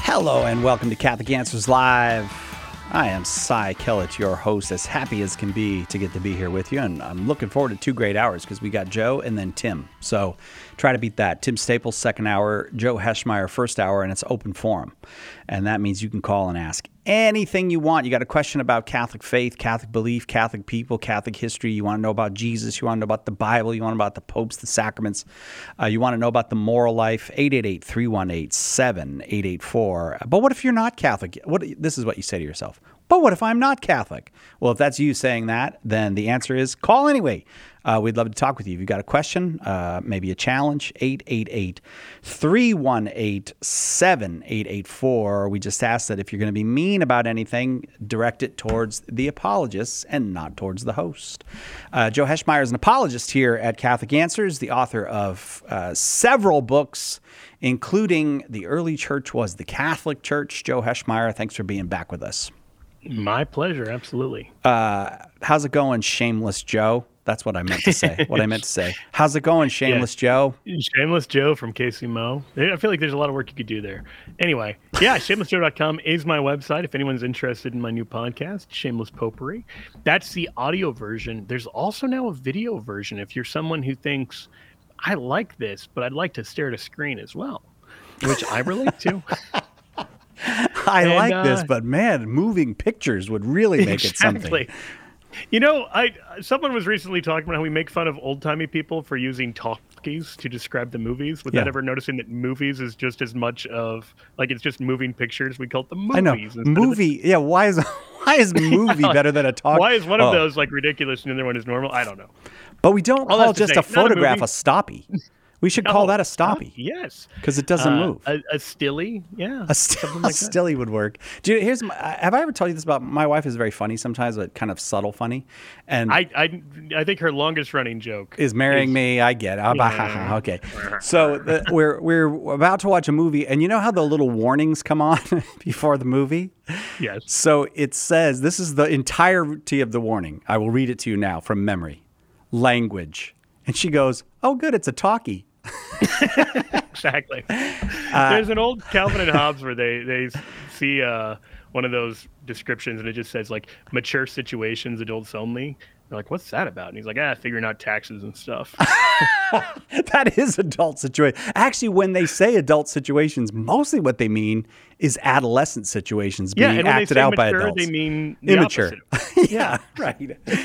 Hello and welcome to Catholic Answers Live. I am Cy Kellett, your host, as happy as can be to get to be here with you. And I'm looking forward to 2 great hours because we got Joe and then Tim. So try to beat that. Tim Staples, second hour, Joe Heschmeyer, first hour, and it's open forum. And that means you can call and ask anything you want. You got a question about Catholic faith, Catholic belief, Catholic people, Catholic history. You want to know about Jesus. You want to know about the Bible. You want to know about the popes, the sacraments. You want to know about the moral life. 888-318-7884. But what if you're not Catholic? This is what you say to yourself. But what if I'm not Catholic? Well, if that's you saying that, then the answer is call anyway. We'd love to talk with you. If you've got a question, maybe a challenge, 888-318-7884. We just ask that if you're going to be mean about anything, direct it towards the apologists and not towards the host. Joe Heschmeyer is an apologist here at Catholic Answers, the author of several books, including The Early Church Was the Catholic Church. Joe Heschmeyer, thanks for being back with us. My pleasure, absolutely. How's it going, Shameless Joe? That's what I meant to say. How's it going, Shameless Joe? Shameless Joe from Casey Mo. I feel like there's a lot of work you could do there. Anyway, shamelessjoe.com is my website if anyone's interested in my new podcast, Shameless Popery. That's the audio version. There's also now a video version if you're someone who thinks, I like this, but I'd like to stare at a screen as well, which I relate to. I like this, but man, moving pictures would really make it something. You know, someone was recently talking about how we make fun of old-timey people for using talkies to describe the movies without ever noticing that movies is just as much of, like, it's just moving pictures. We call it the movies. I know. Movie, why is movie better than a talk? Why is one of those, like, ridiculous and the other one is normal? I don't know. But we don't call just a photograph a stoppie. We should call that a stoppie. Yes. Because it doesn't move. A stilly, yeah. A stilly would work. Dude, have I ever told you this about my wife is very funny sometimes, but kind of subtle funny. And I think her longest running joke is marrying me. I get it. Okay. So we're about to watch a movie, and you know how the little warnings come on before the movie? Yes. So it says, this is the entirety of the warning. I will read it to you now from memory. Language. And she goes, oh, good, it's a talkie. Exactly. There's an old Calvin and Hobbes where they see one of those descriptions and it just says, like, mature situations, adults only. They're like, what's that about? And he's like, figuring out taxes and stuff. That is adult situation. Actually, when they say adult situations, mostly what they mean is adolescent situations being acted out by adults. They mean immature. Yeah, right.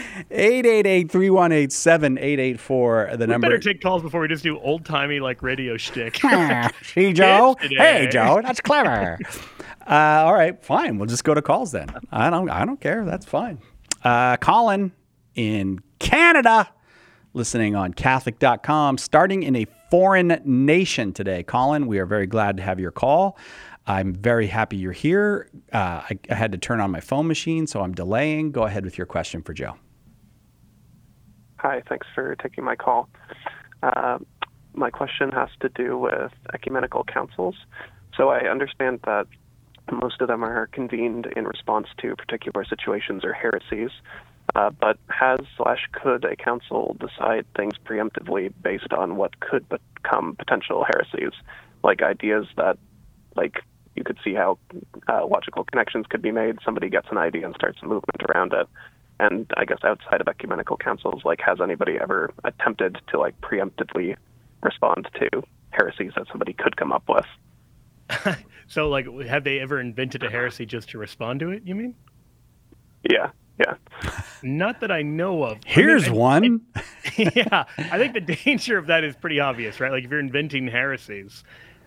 888-318-7884. The number. We better take calls before we just do old timey like radio shtick. See, Joe? Hey, Joe, that's clever. All right, fine. We'll just go to calls then. I don't care. That's fine. Colin in Canada, listening on Catholic.com, starting in a foreign nation today. Colin, we are very glad to have your call. I'm very happy you're here. I had to turn on my phone machine, so I'm delaying. Go ahead with your question for Joe. Hi, thanks for taking my call. My question has to do with ecumenical councils. So I understand that most of them are convened in response to particular situations or heresies. But could a council decide things preemptively based on what could become potential heresies, like ideas that, like, you could see how logical connections could be made. Somebody gets an idea and starts a movement around it. And I guess outside of ecumenical councils, like, has anybody ever attempted to, like, preemptively respond to heresies that somebody could come up with? So, like, have they ever invented a heresy just to respond to it, you mean? Yeah. Not that I know of. Here's one. Yeah, I think the danger of that is pretty obvious, right? Like, if you're inventing heresies.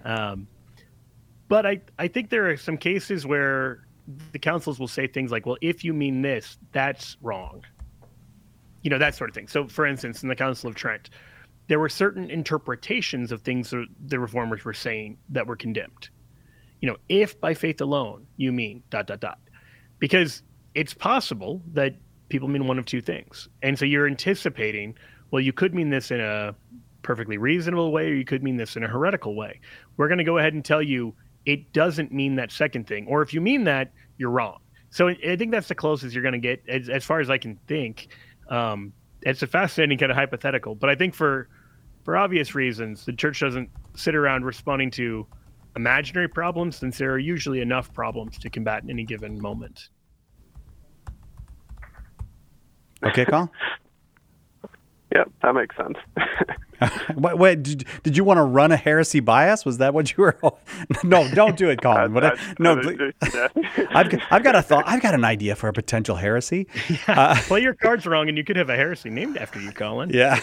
But I think there are some cases where the councils will say things like, well, if you mean this, that's wrong. You know, that sort of thing. So, for instance, in the Council of Trent, there were certain interpretations of things that the reformers were saying that were condemned. You know, if by faith alone you mean ... Because it's possible that people mean one of two things. And so you're anticipating, well, you could mean this in a perfectly reasonable way, or you could mean this in a heretical way. We're going to go ahead and tell you it doesn't mean that second thing. Or if you mean that, you're wrong. So I think that's the closest you're going to get, as far as I can think. It's a fascinating kind of hypothetical. But I think for obvious reasons, the church doesn't sit around responding to imaginary problems, since there are usually enough problems to combat in any given moment. Okay, Colin? Yep, that makes sense. Wait, did you want to run a heresy bias? Was that what you were? No, don't do it, Colin. I've got a thought. I've got an idea for a potential heresy. Play your cards wrong, and you could have a heresy named after you, Colin. Yeah,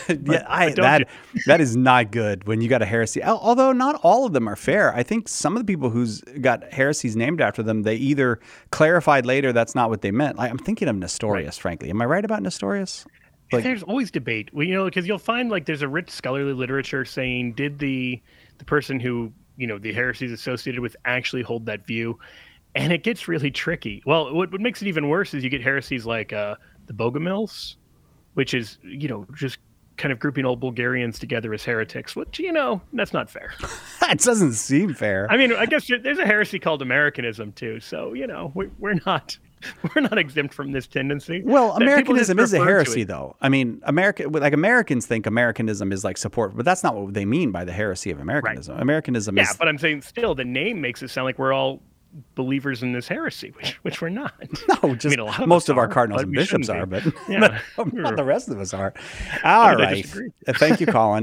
that is not good when you got a heresy. Although not all of them are fair. I think some of the people who's got heresies named after them, they either clarified later that's not what they meant. I'm thinking of Nestorius, frankly. Am I right about Nestorius? There's always debate, because you'll find there's a rich scholarly literature saying, did the person who, the heresies associated with actually hold that view? And it gets really tricky. Well, what makes it even worse is you get heresies like the Bogomils, which is, just kind of grouping old Bulgarians together as heretics, which, that's not fair. That doesn't seem fair. I mean, I guess there's a heresy called Americanism too. So, we're not exempt from this tendency. Well, Americanism is a heresy, though. I mean, Americans think Americanism is like support, but that's not what they mean by the heresy of Americanism. Right. Americanism is... Yeah, but I'm saying still the name makes it sound like we're all believers in this heresy, which we're not. No, just most of our cardinals and bishops are, but not the rest of us are. All right. Thank you, Colin.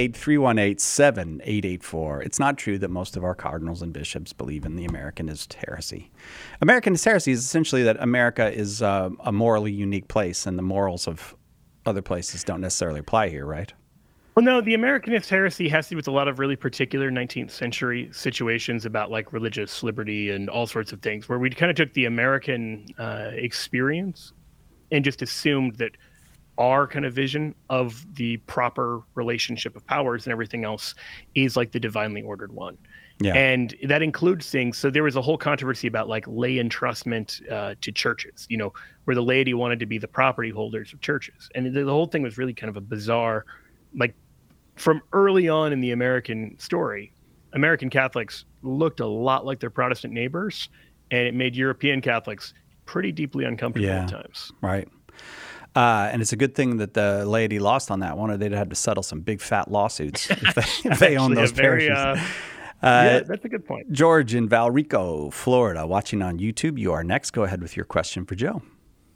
888-318-7884. It's not true that most of our cardinals and bishops believe in the Americanist heresy. Americanist heresy is essentially that America is a morally unique place, and the morals of other places don't necessarily apply here, right? Well, no, the Americanist heresy has to do with a lot of really particular 19th century situations about religious liberty and all sorts of things, where we kind of took the American experience and just assumed that our kind of vision of the proper relationship of powers and everything else is like the divinely ordered one. Yeah. And that includes things. So there was a whole controversy about lay entrustment to churches, where the laity wanted to be the property holders of churches. And the whole thing was really kind of a bizarre, from early on in the American story, American Catholics looked a lot like their Protestant neighbors, and it made European Catholics pretty deeply uncomfortable at times. Right. And it's a good thing that the laity lost on that one, or they'd have to settle some big fat lawsuits if they own those parishes. Yeah, that's a good point. George in Valrico, Florida, watching on YouTube. You are next. Go ahead with your question for Joe.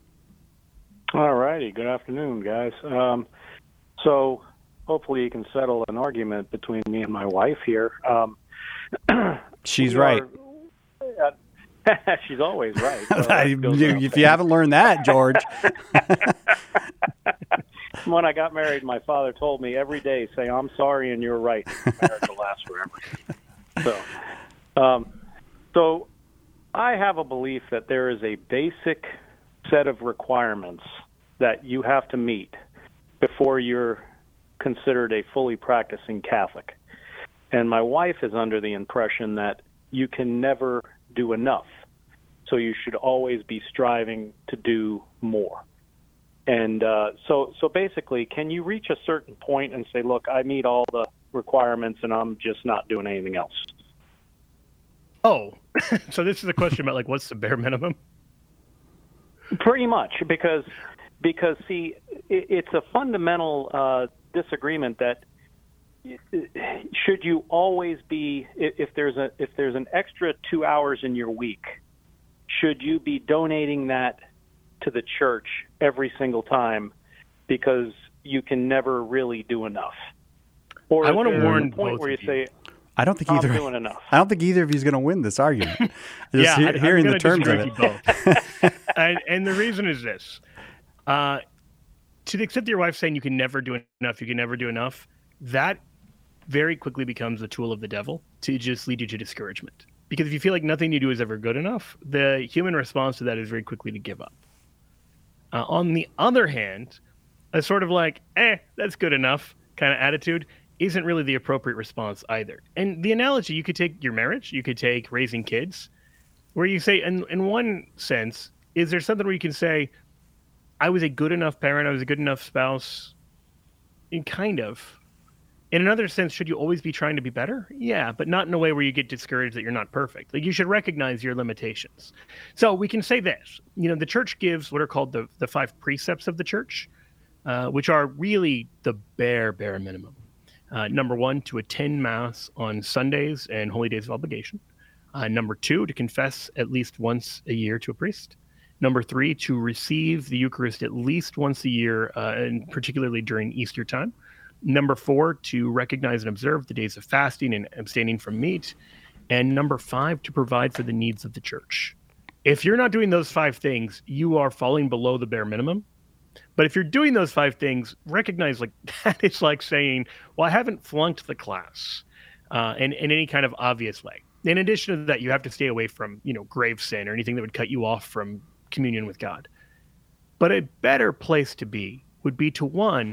All righty. Good afternoon, guys. So hopefully you can settle an argument between me and my wife here. She's right. She's always right. If you haven't learned that, George. When I got married, my father told me every day, say, I'm sorry and you're right. Marriage will last forever. So I have a belief that there is a basic set of requirements that you have to meet before you're considered a fully practicing Catholic. And my wife is under the impression that you can never do enough. So you should always be striving to do more. And so basically, can you reach a certain point and say, look, I meet all the requirements and I'm just not doing anything else? Oh, so this is a question about what's the bare minimum? Pretty much, because see, it's a fundamental disagreement that should you always be, if there's an extra 2 hours in your week, should you be donating that to the church every single time because you can never really do enough? Or I want to warn a point where you say, I don't think either. Doing enough. I don't think either of you is going to win this argument. Hearing the terms of it. Both. and the reason is this: to the extent that your wife's saying you can never do enough, that very quickly becomes a tool of the devil to just lead you to discouragement. Because if you feel like nothing you do is ever good enough, the human response to that is very quickly to give up. On the other hand, a sort of that's good enough kind of attitude isn't really the appropriate response either. And the analogy, you could take your marriage, you could take raising kids, where you say, in one sense, is there something where you can say, I was a good enough parent, I was a good enough spouse? Kind of. In another sense, should you always be trying to be better? Yeah, but not in a way where you get discouraged that you're not perfect. You should recognize your limitations. So we can say this. The church gives what are called the 5 precepts of the church, which are really the bare minimum. Number 1, to attend Mass on Sundays and holy days of obligation. Number 2, to confess at least once a year to a priest. Number 3, to receive the Eucharist at least once a year, and particularly during Easter time. Number 4, to recognize and observe the days of fasting and abstaining from meat. And number 5, to provide for the needs of the church. If you're not doing those 5 things, you are falling below the bare minimum. But if you're doing those 5 things, recognize like that is like saying, well, I haven't flunked the class in any kind of obvious way. In addition to that, you have to stay away from, grave sin or anything that would cut you off from communion with God. But a better place to be would be to, 1,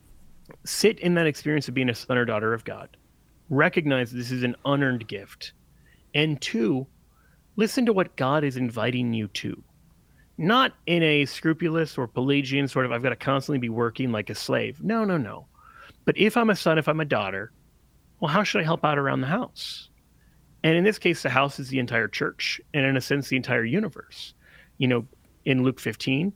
sit in that experience of being a son or daughter of God. Recognize this is an unearned gift. And 2, listen to what God is inviting you to. Not in a scrupulous or Pelagian sort of, I've got to constantly be working like a slave. No. But if I'm a son, if I'm a daughter, well, how should I help out around the house? And in this case, the house is the entire church, and in a sense, the entire universe. In Luke 15,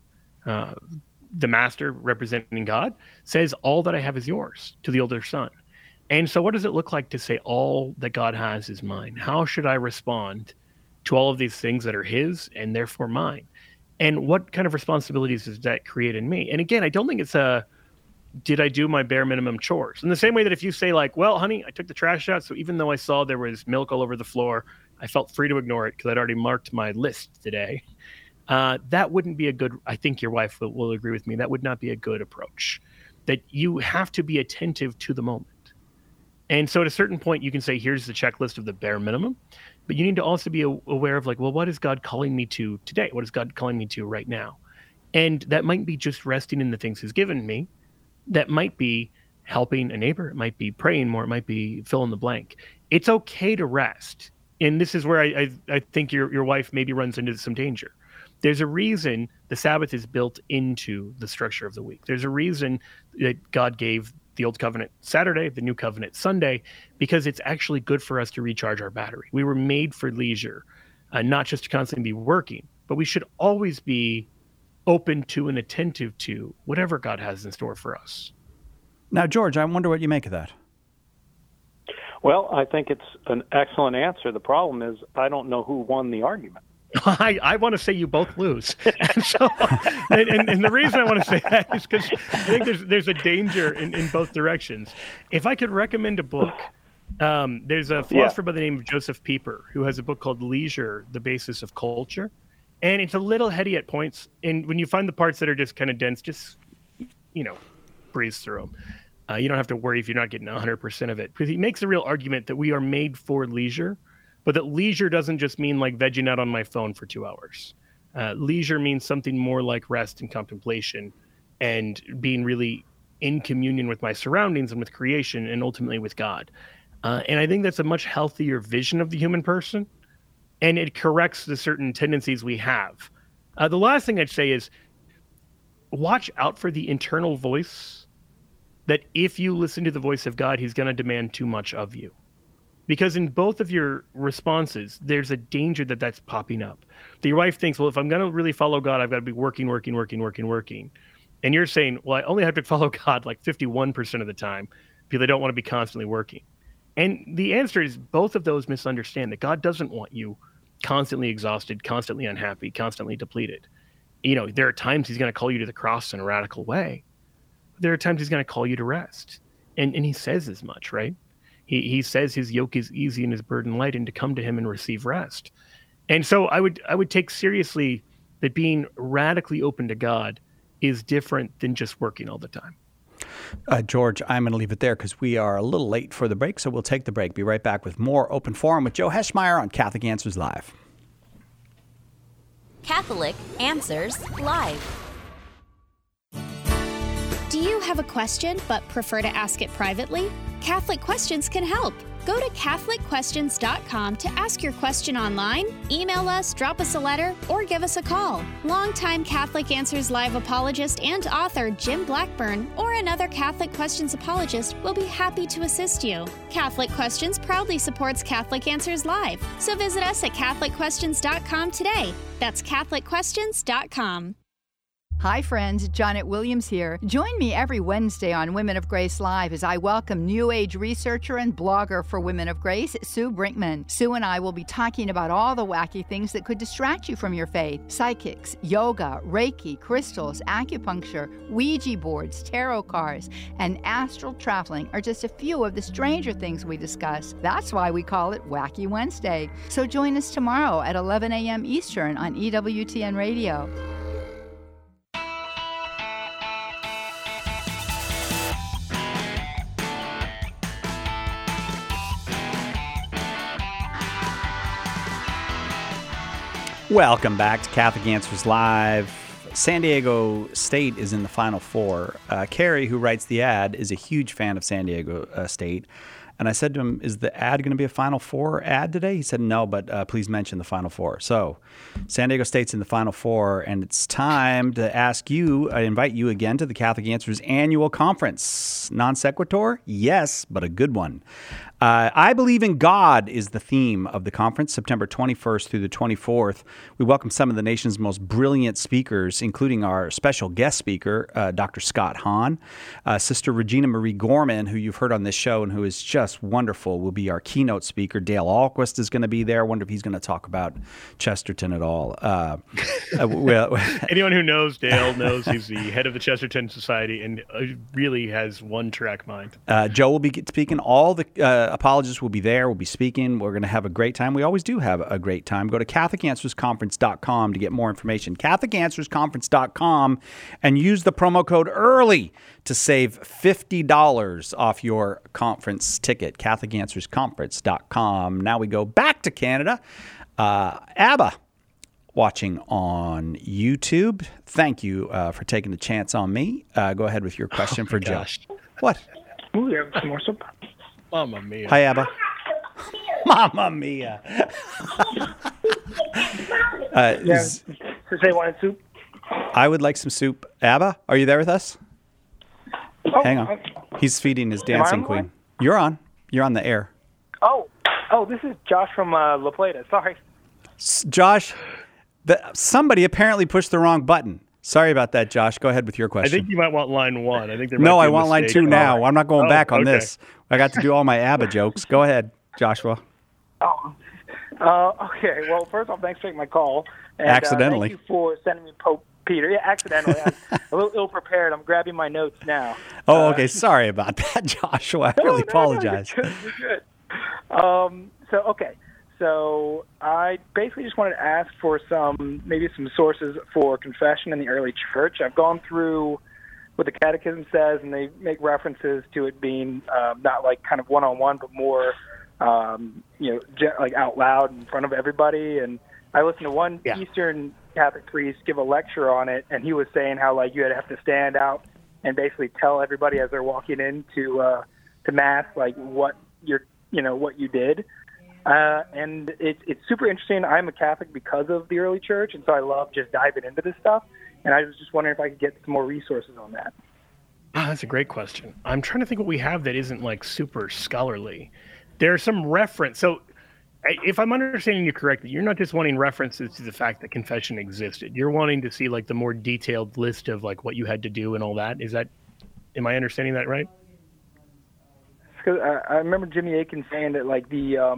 the master representing God says, all that I have is yours, to the older son. And so what does it look like to say all that God has is mine? How should I respond to all of these things that are his and therefore mine? And what kind of responsibilities does that create in me? And again, I don't think it's did I do my bare minimum chores? In the same way that if you say like, well, honey, I took the trash out, so even though I saw there was milk all over the floor, I felt free to ignore it because I'd already marked my list today. That wouldn't be a good, I think your wife will agree with me, that would not be a good approach. That you have to be attentive to the moment. And so at a certain point, you can say, here's the checklist of the bare minimum. But you need to also be aware of like, well, what is God calling me to today? What is God calling me to right now? And that might be just resting in the things he's given me. That might be helping a neighbor. It might be praying more. It might be fill in the blank. It's okay to rest. And this is where I think your wife maybe runs into some danger. There's a reason the Sabbath is built into the structure of the week. There's a reason that God gave the Old Covenant Saturday, the New Covenant Sunday, because it's actually good for us to recharge our battery. We were made for leisure, not just to constantly be working, but we should always be open to and attentive to whatever God has in store for us. Now, George, I wonder what you make of that. Well, I think it's an excellent answer. The problem is I don't know who won the argument. I want to say you both lose. And so, and the reason I want to say that is because I think there's a danger in both directions. If I could recommend a book, there's a philosopher by the name of Joseph Pieper who has a book called Leisure, The Basis of Culture. And it's a little heady at points. And when you find the parts that are just kind of dense, just, breeze through them. You don't have to worry if you're not getting 100% of it. Because he makes a real argument that we are made for leisure. But that leisure doesn't just mean like vegging out on my phone for 2 hours. Leisure means something more like rest and contemplation and being really in communion with my surroundings and with creation and ultimately with God. And I think that's a much healthier vision of the human person. And it corrects the certain tendencies we have. The last thing I'd say is watch out for the internal voice that if you listen to the voice of God, he's going to demand too much of you. Because in both of your responses, there's a danger that that's popping up. That your wife thinks, well, if I'm going to really follow God, I've got to be working. And you're saying, well, I only have to follow God like 51% of the time because I don't want to be constantly working. And the answer is both of those misunderstand that God doesn't want you constantly exhausted, constantly unhappy, constantly depleted. There are times he's going to call you to the cross in a radical way. There are times he's going to call you to rest. And he says as much, right? He says his yoke is easy and his burden light, and to come to him and receive rest. And so I would take seriously that being radically open to God is different than just working all the time. George, I'm going to leave it there because we are a little late for the break, so we'll take the break. Be right back with more Open Forum with Joe Heschmeyer on Catholic Answers Live. Catholic Answers Live. Do you have a question but prefer to ask it privately? Catholic Questions can help. Go to CatholicQuestions.com to ask your question online, email us, drop us a letter, or give us a call. Longtime Catholic Answers Live apologist and author Jim Blackburn or another Catholic Questions apologist will be happy to assist you. Catholic Questions proudly supports Catholic Answers Live, so visit us at CatholicQuestions.com today. That's CatholicQuestions.com. Hi friends, Janet Williams here. Join me every Wednesday on Women of Grace Live as I welcome New Age researcher and blogger for Women of Grace, Sue Brinkman. Sue and I will be talking about all the wacky things that could distract you from your faith. Psychics, yoga, Reiki, crystals, acupuncture, Ouija boards, tarot cards, and astral traveling are just a few of the stranger things we discuss. That's why we call it Wacky Wednesday. So join us tomorrow at 11 a.m. Eastern on EWTN Radio. Welcome back to Catholic Answers Live. San Diego State is in the Final Four. Carrie, who writes the ad, is a huge fan of San Diego State. And I said to him, is the ad going to be a Final Four ad today? He said, no, but please mention the Final Four. So San Diego State's in the Final Four, and it's time to ask you, I invite you again to the Catholic Answers annual conference. Non sequitur? Yes, but a good one. I Believe in God is the theme of the conference, September 21st through the 24th. We welcome some of the nation's most brilliant speakers, including our special guest speaker, Dr. Scott Hahn. Sister Regina Marie Gorman, who you've heard on this show and who is just wonderful, will be our keynote speaker. Dale Ahlquist is going to be there. I wonder if he's going to talk about Chesterton at all. Anyone who knows Dale knows he's the head of the Chesterton Society and really has one-track mind. Joe will be speaking. All the apologists will be there. We'll be speaking. We're going to have a great time. We always do have a great time. Go to CatholicAnswersConference.com to get more information. CatholicAnswersConference.com and use the promo code EARLY to save $50 off your conference ticket. CatholicAnswersConference.com. Now we go back to Canada. Abba, watching on YouTube. Thank you for taking the chance on me. Go ahead with your question for Josh. What? Ooh, you have some more soup? Mamma mia. Hi, Abba. Mamma mia. Does they want soup? I would like some soup. Abba, are you there with us? Oh, hang on. He's feeding his dancing queen. You're on. You're on the air. Oh, this is Josh from La Plata. Sorry. Josh, somebody apparently pushed the wrong button. Sorry about that, Josh. Go ahead with your question. I think you might want line one. I think there No, might be I a want line mistake. two now. I'm not going back on okay. this. I got to do all my ABBA jokes. Go ahead, Joshua. Okay. Well, first off, thanks for taking my call. And, accidentally. Thank you for sending me Pope Peter. Yeah, accidentally. I'm a little ill-prepared. I'm grabbing my notes now. Oh, okay. Sorry about that, Joshua. I really apologize. You're good. So I basically just wanted to ask for maybe some sources for confession in the early church. I've gone through what the Catechism says, and they make references to it being not like kind of one-on-one, but more, like out loud in front of everybody. And I listened to one Eastern Catholic priest give a lecture on it, and he was saying how like you have to stand out and basically tell everybody as they're walking into to Mass like what you did. And it's super interesting. I'm a Catholic because of the early church, and so I love just diving into this stuff. And I was just wondering if I could get some more resources on that. That's a great question. I'm trying to think what we have that isn't like super scholarly. There's some reference. So if I'm understanding you correctly, you're not just wanting references to the fact that confession existed. You're wanting to see like the more detailed list of like what you had to do and all that. Am I understanding that right? Because I remember Jimmy Akin saying that like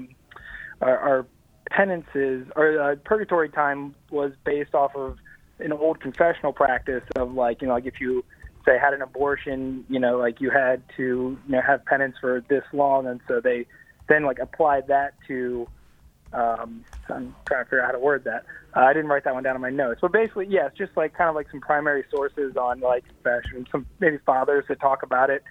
our penances or purgatory time was based off of an old confessional practice of like if you say had an abortion, like you had to have penance for this long, and so they then like applied that to I'm trying to figure out how to word that. I didn't write that one down in my notes, but basically it's just like kind of like some primary sources on like confession, some maybe fathers that talk about it,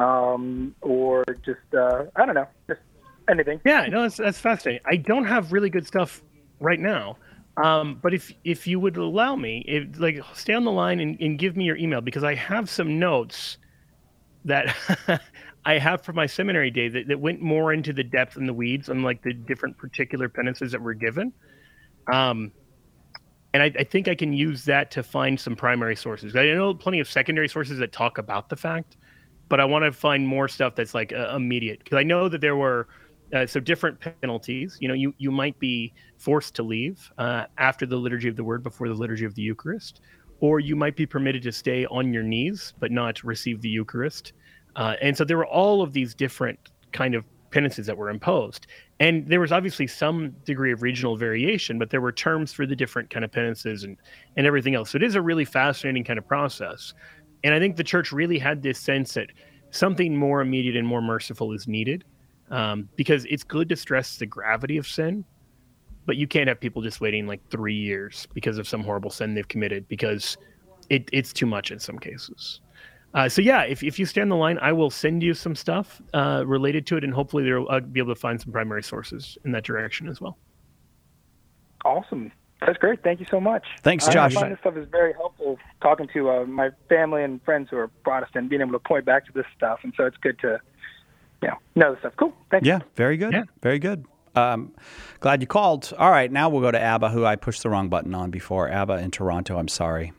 or just I don't know, just anything. Yeah, no, that's fascinating. I don't have really good stuff right now, but if you would allow me, stay on the line and give me your email, because I have some notes that I have from my seminary day that went more into the depth and the weeds on like the different particular penances that were given. And I think I can use that to find some primary sources. I know plenty of secondary sources that talk about the fact, but I want to find more stuff that's like immediate, because I know that there were so different penalties. You might be forced to leave after the Liturgy of the Word, before the Liturgy of the Eucharist, or you might be permitted to stay on your knees but not receive the Eucharist. And so there were all of these different kind of penances that were imposed. And there was obviously some degree of regional variation, but there were terms for the different kind of penances and everything else. So it is a really fascinating kind of process. And I think the church really had this sense that something more immediate and more merciful is needed, because it's good to stress the gravity of sin, but you can't have people just waiting like 3 years because of some horrible sin they've committed, because it's too much in some cases. So yeah, if you stay on the line, I will send you some stuff related to it, and hopefully I'll be able to find some primary sources in that direction as well. Awesome. That's great. Thank you so much. Thanks, Josh. I find this stuff is very helpful, talking to my family and friends who are Protestant, being able to point back to this stuff. And so it's good to know this stuff. Cool. Thanks. Yeah, very good. Yeah. Very good. Glad you called. All right, now we'll go to Abba, who I pushed the wrong button on before. Abba in Toronto, I'm sorry.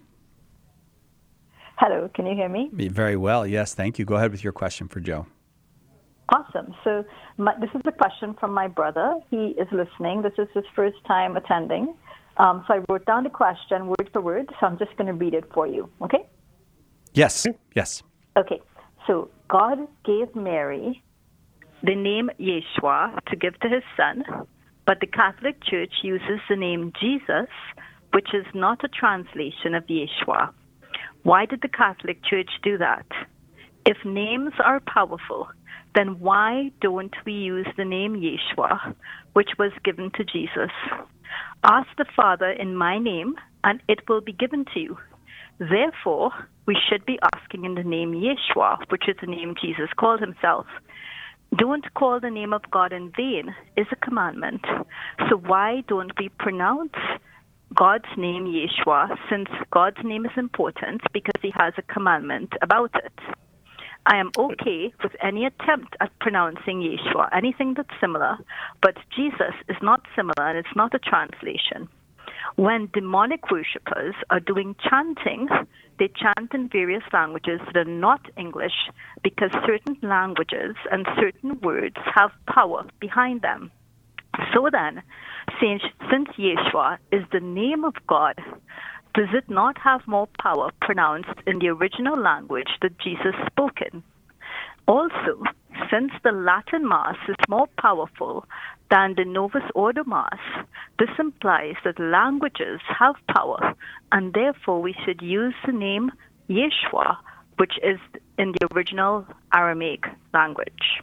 Hello, can you hear me? Very well, yes, thank you. Go ahead with your question for Joe. Awesome. So this is a question from my brother. He is listening. This is his first time attending. So I wrote down the question word for word, so I'm just going to read it for you, okay? Yes, yes. Okay, so God gave Mary the name Yeshua to give to his son, but the Catholic Church uses the name Jesus, which is not a translation of Yeshua. Why did the Catholic Church do that? If names are powerful, then why don't we use the name Yeshua, which was given to Jesus? Ask the Father in my name, and it will be given to you. Therefore, we should be asking in the name Yeshua, which is the name Jesus called himself. Don't call the name of God in vain is a commandment. So why don't we pronounce God's name Yeshua, since God's name is important because he has a commandment about it? I am okay with any attempt at pronouncing Yeshua, anything that's similar, but Jesus is not similar and it's not a translation. When demonic worshippers are doing chanting, they chant in various languages that are not English because certain languages and certain words have power behind them. So then, since Yeshua is the name of God, does it not have more power pronounced in the original language that Jesus spoke in? Also, since the Latin Mass is more powerful than the Novus Ordo Mass, this implies that languages have power, and therefore we should use the name Yeshua, which is in the original Aramaic language.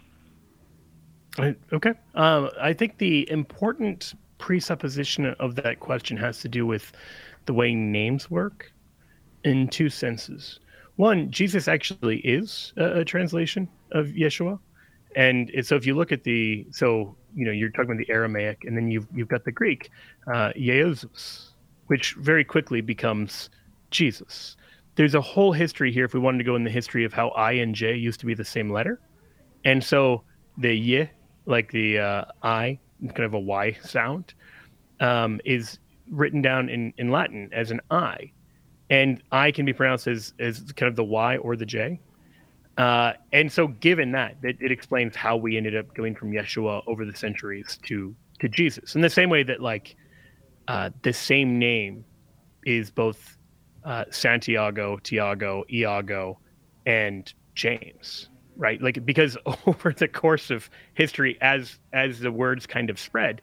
Okay. I think the important presupposition of that question has to do with the way names work in two senses. One, Jesus actually is a translation of Yeshua. And so if you look at you're talking about the Aramaic, and then you've got the Greek, Jesus, which very quickly becomes Jesus. There's a whole history here, if we wanted to go in the history of how I and J used to be the same letter. And so the Y, like the I, kind of a Y sound, is written down in Latin as an I. And I can be pronounced as kind of the Y or the J. And so given that, it explains how we ended up going from Yeshua over the centuries to Jesus. In the same way that the same name is both Santiago, Tiago, Iago, and James, right? Like, because over the course of history, as the words kind of spread,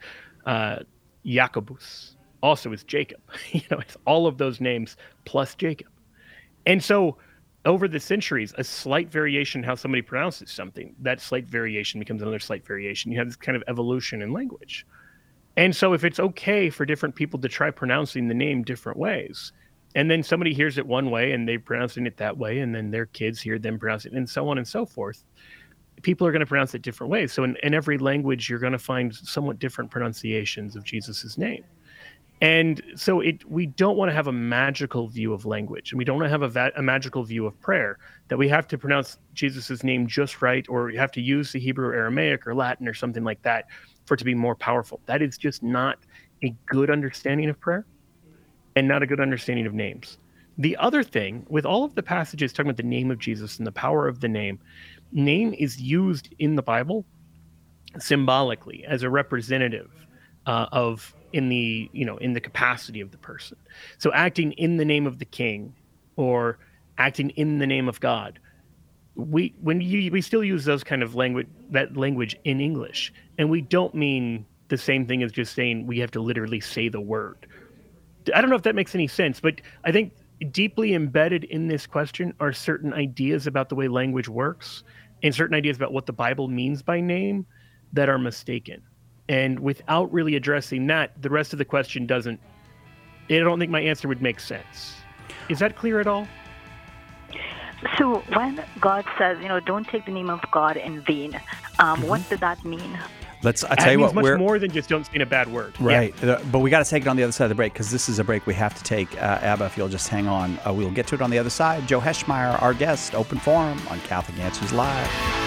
Jacobus also is Jacob. It's all of those names plus Jacob. And so over the centuries, a slight variation in how somebody pronounces something, that slight variation becomes another slight variation. You have this kind of evolution in language. And so if it's okay for different people to try pronouncing the name different ways, and then somebody hears it one way and they're pronouncing it that way, and then their kids hear them pronounce it, and so on and so forth, people are going to pronounce it different ways. So in every language, you're going to find somewhat different pronunciations of Jesus's name. And so we don't want to have a magical view of language, and we don't want to have a magical view of prayer, that we have to pronounce Jesus's name just right, or we have to use the Hebrew or Aramaic or Latin or something like that for it to be more powerful. That is just not a good understanding of prayer and not a good understanding of names. The other thing, with all of the passages talking about the name of Jesus and the power of the name is used in the Bible symbolically as a representative of in the capacity of the person. So acting in the name of the king or acting in the name of God, we still use those kind of language in English, and we don't mean the same thing as just saying we have to literally say the word. I don't know if that makes any sense, but I think deeply embedded in this question are certain ideas about the way language works and certain ideas about what the Bible means by name that are mistaken. And without really addressing that, the rest of the question doesn't. I don't think my answer would make sense. Is that clear at all? So when God says, don't take the name of God in vain, what did that mean? I tell you what, much more than just don't say a bad word. Right. Yeah. But we got to take it on the other side of the break because this is a break we have to take. Abba, if you'll just hang on, we'll get to it on the other side. Joe Heschmeyer, our guest, Open Forum on Catholic Answers Live.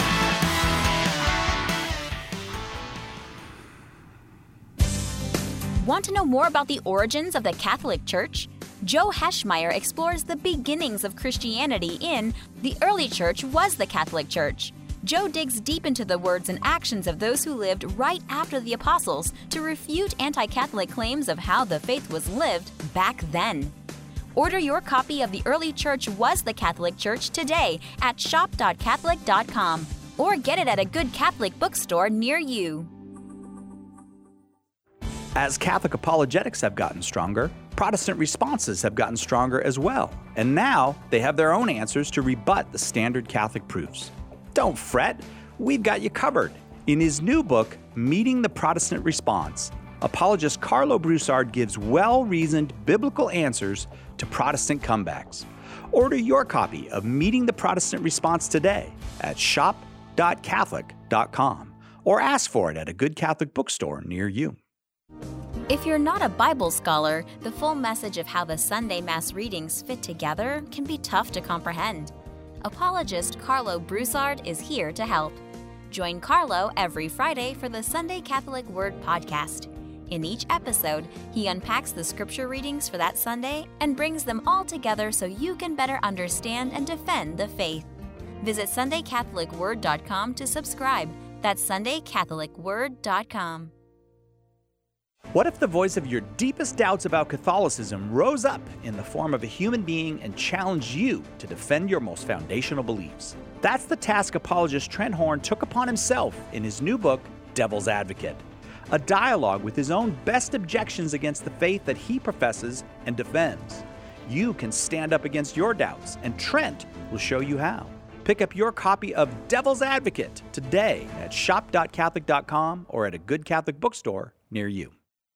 Want to know more about the origins of the Catholic Church? Joe Heschmeyer explores the beginnings of Christianity in The Early Church Was the Catholic Church. Joe digs deep into the words and actions of those who lived right after the apostles to refute anti-Catholic claims of how the faith was lived back then. Order your copy of The Early Church Was the Catholic Church today at shop.catholic.com or get it at a good Catholic bookstore near you. As Catholic apologetics have gotten stronger, Protestant responses have gotten stronger as well. And now they have their own answers to rebut the standard Catholic proofs. Don't fret, we've got you covered. In his new book, Meeting the Protestant Response, apologist Carlo Broussard gives well-reasoned biblical answers to Protestant comebacks. Order your copy of Meeting the Protestant Response today at shop.catholic.com or ask for it at a good Catholic bookstore near you. If you're not a Bible scholar, the full message of how the Sunday Mass readings fit together can be tough to comprehend. Apologist Carlo Broussard is here to help. Join Carlo every Friday for the Sunday Catholic Word podcast. In each episode, he unpacks the scripture readings for that Sunday and brings them all together so you can better understand and defend the faith. Visit SundayCatholicWord.com to subscribe. That's SundayCatholicWord.com. What if the voice of your deepest doubts about Catholicism rose up in the form of a human being and challenged you to defend your most foundational beliefs? That's the task apologist Trent Horn took upon himself in his new book, Devil's Advocate, a dialogue with his own best objections against the faith that he professes and defends. You can stand up against your doubts, and Trent will show you how. Pick up your copy of Devil's Advocate today at shop.catholic.com or at a good Catholic bookstore near you.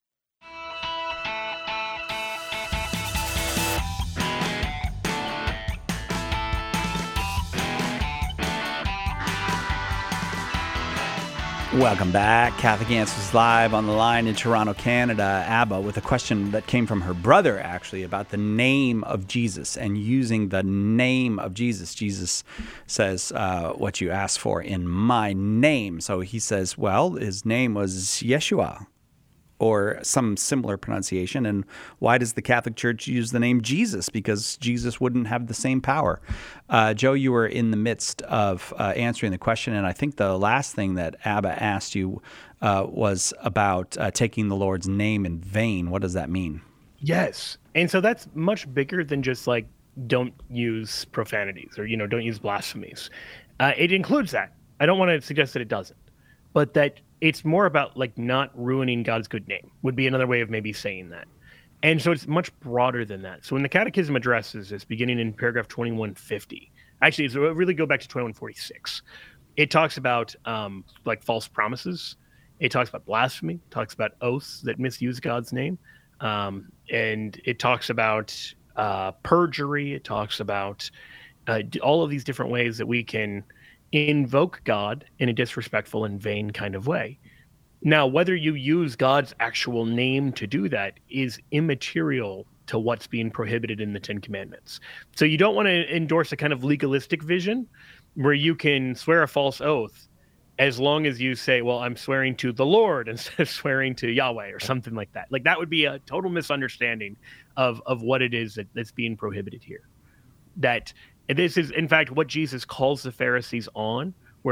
Welcome back. Catholic Answers Live on the line in Toronto, Canada. Abba with a question that came from her brother, actually, about the name of Jesus and using the name of Jesus. Jesus says, what you asked for in my name. So he says, well, his name was Yeshua, or some similar pronunciation. And why does the Catholic Church use the name Jesus? Because Jesus wouldn't have the same power. Joe, you were in the midst of answering the question, and I think the last thing that Abba asked you was about taking the Lord's name in vain. What does that mean? Yes. And so that's much bigger than just like don't use profanities or, don't use blasphemies. It includes that. I don't want to suggest that it doesn't, but that it's more about like not ruining God's good name would be another way of maybe saying that. And so it's much broader than that. So when the Catechism addresses this, beginning in paragraph 2150, actually, it's really go back to 2146. It talks about like false promises. It talks about blasphemy. It talks about oaths that misuse God's name. And it talks about perjury. It talks about all of these different ways that we can invoke God in a disrespectful and vain kind of way. Now, whether you use God's actual name to do that is immaterial to what's being prohibited in the Ten Commandments. So you don't want to endorse a kind of legalistic vision where you can swear a false oath as long as you say, well, I'm swearing to the Lord instead of swearing to Yahweh or something like that. Like that would be a total misunderstanding of what it is that's being prohibited here. That this is, in fact, what Jesus calls the Pharisees on, where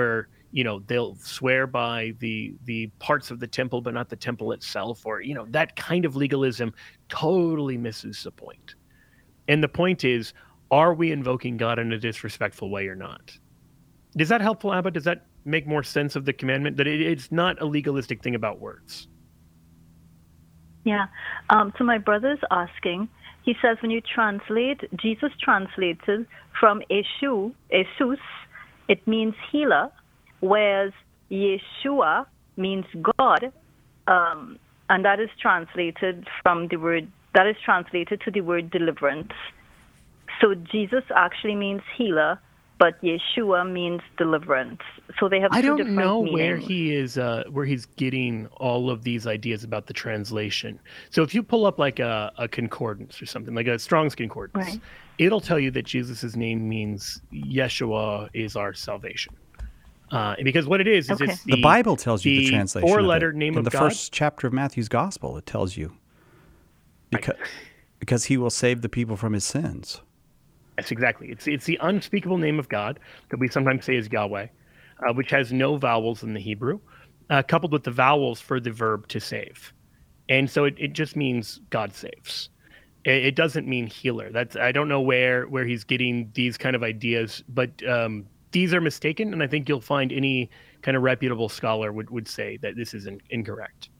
they'll swear by the parts of the temple, but not the temple itself, or, that kind of legalism totally misses the point. And the point is, are we invoking God in a disrespectful way or not? Is that helpful, Abba? Does that make more sense of the commandment, that it's not a legalistic thing about words? Yeah. So my brother's asking, he says when you translate, Jesus translated from Jesus, it means healer, whereas Yeshua means God, and that is translated to the word deliverance. So Jesus actually means healer, but Yeshua means deliverance. So they have two different meanings. I don't know where he is, where he's getting all of these ideas about the translation. So if you pull up like a concordance or something, like a Strong's concordance, right, it'll tell you that Jesus' name means Yeshua is our salvation. Because what it is okay, it's the Bible tells you the translation. Four-letter name of God. In the first chapter of Matthew's Gospel, it tells you because he will save the people from his sins. Yes, exactly. It's the unspeakable name of God that we sometimes say is Yahweh, which has no vowels in the Hebrew, coupled with the vowels for the verb to save. And so it just means God saves. It doesn't mean healer. I don't know where he's getting these kind of ideas, but these are mistaken, and I think you'll find any kind of reputable scholar would say that this is incorrect.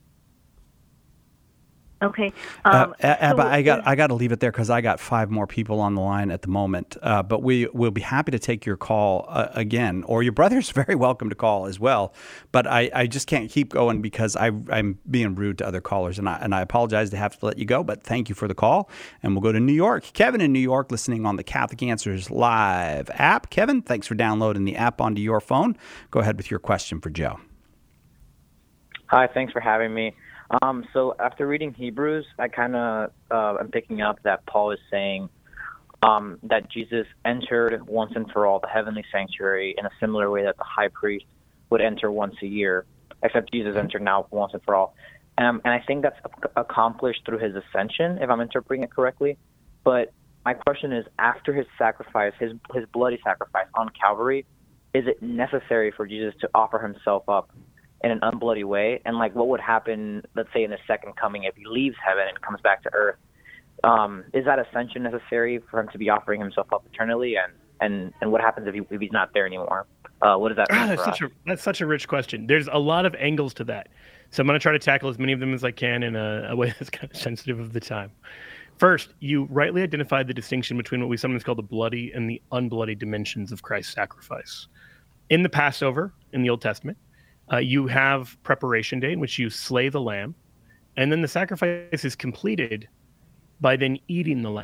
Okay. Abba, I got to leave it there because I got 5 more people on the line at the moment. But we'll be happy to take your call again, or your brother's very welcome to call as well. But I just can't keep going because I'm being rude to other callers, and I apologize to have to let you go. But thank you for the call, and we'll go to New York. Kevin in New York, listening on the Catholic Answers Live app. Kevin, thanks for downloading the app onto your phone. Go ahead with your question for Joe. Hi, thanks for having me. So after reading Hebrews, I kind of am picking up that Paul is saying that Jesus entered once and for all the heavenly sanctuary in a similar way that the high priest would enter once a year, except Jesus entered now once and for all. And I think that's accomplished through his ascension, if I'm interpreting it correctly. But my question is, after his sacrifice, his bloody sacrifice on Calvary, is it necessary for Jesus to offer himself up in an unbloody way? And what would happen, let's say, in the second coming if he leaves heaven and comes back to earth? Is that ascension necessary for him to be offering himself up eternally? And what happens if he's not there anymore? What does that mean for us? That's such a rich question. There's a lot of angles to that. So I'm going to try to tackle as many of them as I can in a way that's kind of sensitive of the time. First, you rightly identified the distinction between what we sometimes call the bloody and the unbloody dimensions of Christ's sacrifice. In the Passover, in the Old Testament, you have preparation day in which you slay the lamb, and then the sacrifice is completed by then eating the lamb.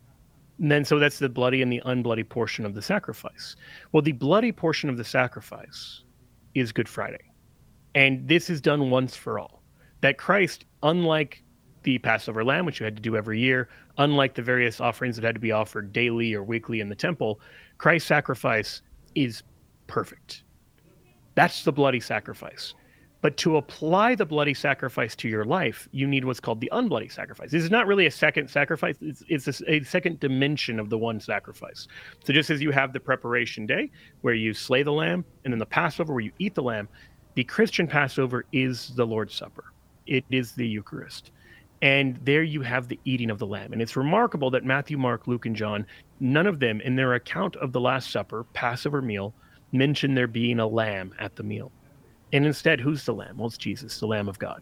And then, so that's the bloody and the unbloody portion of the sacrifice. Well, the bloody portion of the sacrifice is Good Friday. And this is done once for all. That Christ, unlike the Passover lamb, which you had to do every year, unlike the various offerings that had to be offered daily or weekly in the temple, Christ's sacrifice is perfect. That's the bloody sacrifice. But to apply the bloody sacrifice to your life, you need what's called the unbloody sacrifice. This is not really a second sacrifice. It's a second dimension of the one sacrifice. So just as you have the preparation day where you slay the lamb, and then the Passover where you eat the lamb, the Christian Passover is the Lord's Supper. It is the Eucharist. And there you have the eating of the lamb. And it's remarkable that Matthew, Mark, Luke, and John, none of them in their account of the Last Supper, Passover meal, mention there being a lamb at the meal. And instead, who's the lamb? Well, it's Jesus, the Lamb of God.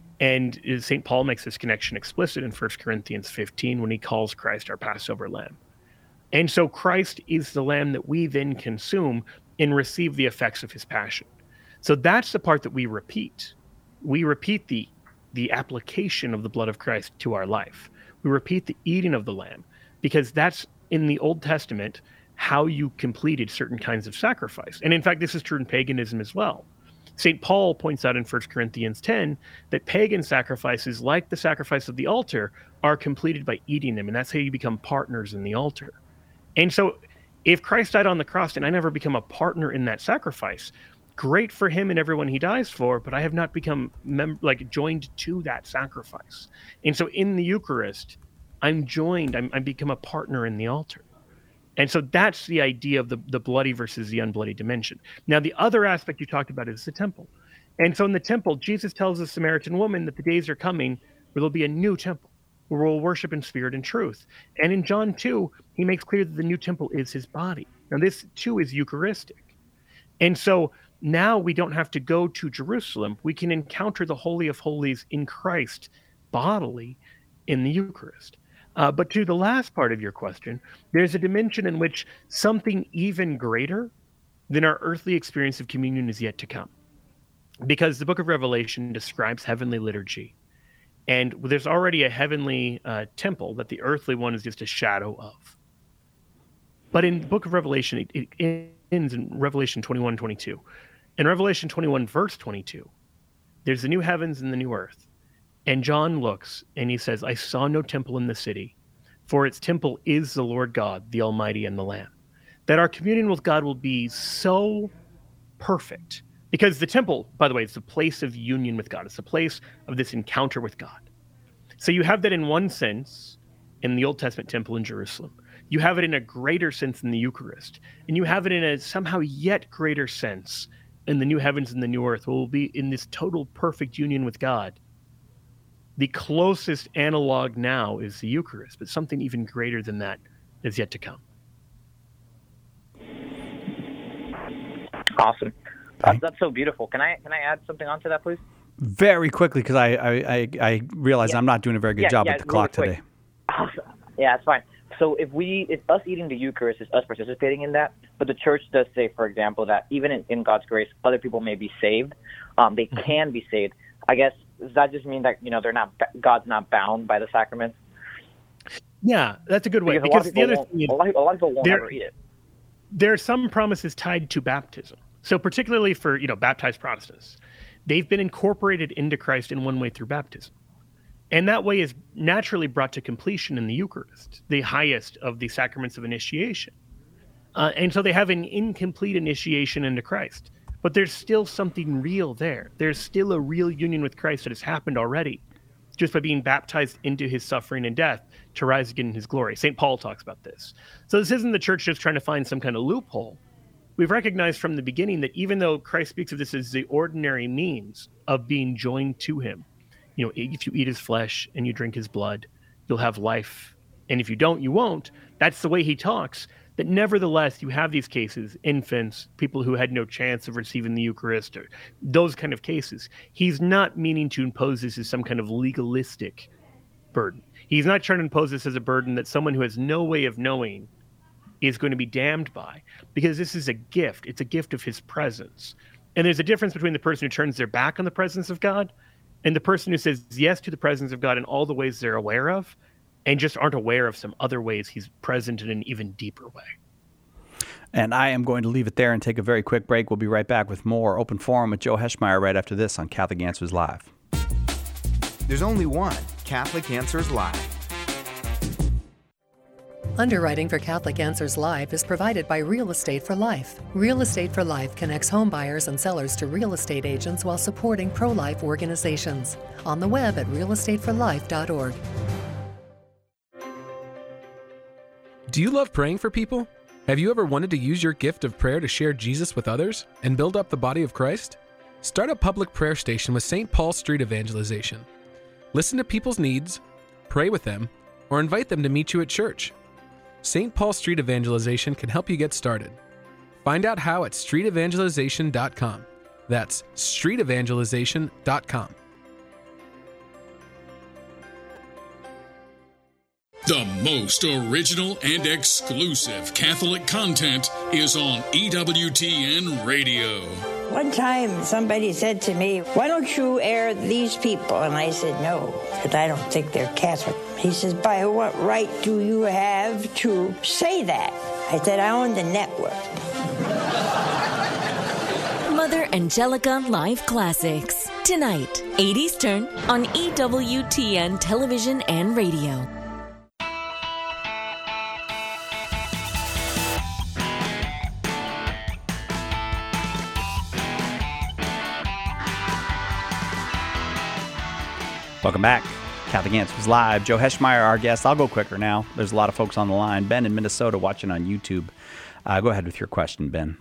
And St. Paul makes this connection explicit in 1 Corinthians 15 when he calls Christ our Passover lamb. And so Christ is the lamb that we then consume and receive the effects of his passion. So that's the part that we repeat. We repeat the application of the blood of Christ to our life. We repeat the eating of the lamb because that's in the Old Testament how you completed certain kinds of sacrifice. And in fact, this is true in paganism as well. St. Paul points out in 1 Corinthians 10 that pagan sacrifices, like the sacrifice of the altar, are completed by eating them, and that's how you become partners in the altar. And so if Christ died on the cross and I never become a partner in that sacrifice, great for him and everyone he dies for, but I have not become joined to that sacrifice. And so in the Eucharist, I'm joined, I become a partner in the altar. And so that's the idea of the bloody versus the unbloody dimension. Now, the other aspect you talked about is the temple. And so in the temple, Jesus tells the Samaritan woman that the days are coming where there'll be a new temple, where we'll worship in spirit and truth. And in John 2, he makes clear that the new temple is his body. Now, this too is Eucharistic. And so now we don't have to go to Jerusalem. We can encounter the Holy of Holies in Christ bodily in the Eucharist. But to the last part of your question, there's a dimension in which something even greater than our earthly experience of communion is yet to come. Because the book of Revelation describes heavenly liturgy. And there's already a heavenly temple that the earthly one is just a shadow of. But in the book of Revelation, it ends in Revelation 21:22. In Revelation 21, verse 22, there's the new heavens and the new earth. And John looks and he says, I saw no temple in the city, for its temple is the Lord God, the Almighty, and the Lamb. That our communion with God will be so perfect. Because the temple, by the way, it's a place of union with God. It's a place of this encounter with God. So you have that in one sense in the Old Testament temple in Jerusalem. You have it in a greater sense in the Eucharist. And you have it in a somehow yet greater sense in the new heavens and the new earth. We'll be in this total perfect union with God. The closest analog now is the Eucharist, but something even greater than that is yet to come. Awesome. That's so beautiful. Can I add something onto that, please? Very quickly, because I realize I'm not doing a very good job with the clock today. Awesome. Yeah, that's fine. So if us eating the Eucharist is us participating in that, but the church does say, for example, that even in God's grace, other people may be saved. They can be saved. I guess, does that just mean that, they're not, God's not bound by the sacraments? Yeah, that's a good way. Because the other thing is, a lot of people won't ever eat it. There are some promises tied to baptism. So particularly for, baptized Protestants, they've been incorporated into Christ in one way through baptism. And that way is naturally brought to completion in the Eucharist, the highest of the sacraments of initiation. And so they have an incomplete initiation into Christ. But there's still something real there. There's still a real union with Christ that has happened already, just by being baptized into his suffering and death to rise again in his glory. St. Paul talks about this. So this isn't the church just trying to find some kind of loophole. We've recognized from the beginning that even though Christ speaks of this as the ordinary means of being joined to him, if you eat his flesh and you drink his blood, you'll have life. And if you don't, you won't. That's the way he talks. That nevertheless, you have these cases, infants, people who had no chance of receiving the Eucharist, or those kind of cases. He's not meaning to impose this as some kind of legalistic burden. He's not trying to impose this as a burden that someone who has no way of knowing is going to be damned by, because this is a gift. It's a gift of his presence. And there's a difference between the person who turns their back on the presence of God and the person who says yes to the presence of God in all the ways they're aware of, and just aren't aware of some other ways he's present in an even deeper way. And I am going to leave it there and take a very quick break. We'll be right back with more Open Forum with Joe Heschmeyer right after this on Catholic Answers Live. There's only one Catholic Answers Live. Underwriting for Catholic Answers Live is provided by Real Estate for Life. Real Estate for Life connects home buyers and sellers to real estate agents while supporting pro-life organizations. On the web at realestateforlife.org. Do you love praying for people? Have you ever wanted to use your gift of prayer to share Jesus with others and build up the body of Christ? Start a public prayer station with St. Paul Street Evangelization. Listen to people's needs, pray with them, or invite them to meet you at church. St. Paul Street Evangelization can help you get started. Find out how at streetevangelization.com. That's streetevangelization.com. The most original and exclusive Catholic content is on EWTN Radio. One time somebody said to me, "Why don't you air these people?" And I said, "No, because I don't think they're Catholic." He says, "By what right do you have to say that?" I said, "I own the network." Mother Angelica Live Classics. Tonight, 8 Eastern on EWTN Television and Radio. Welcome back. Catholic Answers Live. Joe Heschmeyer, our guest. I'll go quicker now. There's a lot of folks on the line. Ben in Minnesota watching on YouTube. Go ahead with your question, Ben.